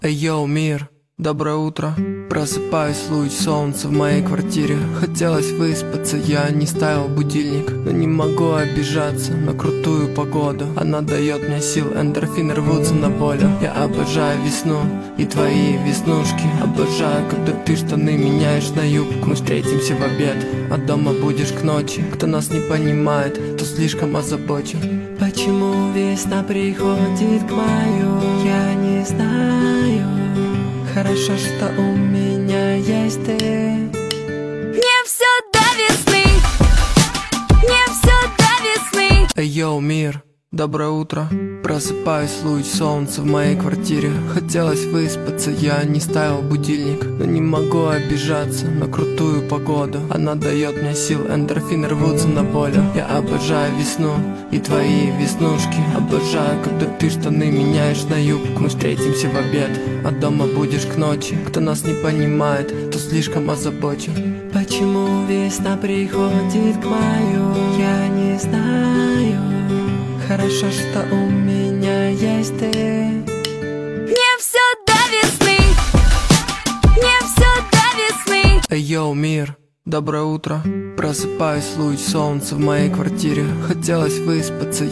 Йоу, мир, доброе утро. Просыпаюсь, луч солнца в моей квартире. Хотелось выспаться, я не ставил будильник, но не могу обижаться на крутую погоду. Она дает мне сил, эндорфины рвутся на волю. Я обожаю весну и твои веснушки. Обожаю, когда ты штаны меняешь на юбку. Мы встретимся в обед, а дома будешь к ночи. Кто нас не понимает, то слишком озабочен. Почему весна приходит к маю, я не знаю. Хорошо, что у меня есть ты. Мне все до весны, мне все до весны. Йоу, мир, доброе утро. Просыпаюсь, луч солнца в моей квартире. Хотелось выспаться, я не ставил будильник, но не могу обижаться на крутую погоду. Она дает мне сил, эндорфины рвутся на волю. Я обожаю весну и твои веснушки. Обожаю, когда ты штаны меняешь на юбку. Мы встретимся в обед, а дома будешь к ночи. Кто нас не понимает, то слишком озабочен. Почему весна приходит к маю, я не знаю. Хорошо, что у меня есть ты. Мне все до весны, мне все до весны. Йоу, мир, доброе утро. Просыпаюсь, луч солнца в моей квартире. Хотелось выспаться,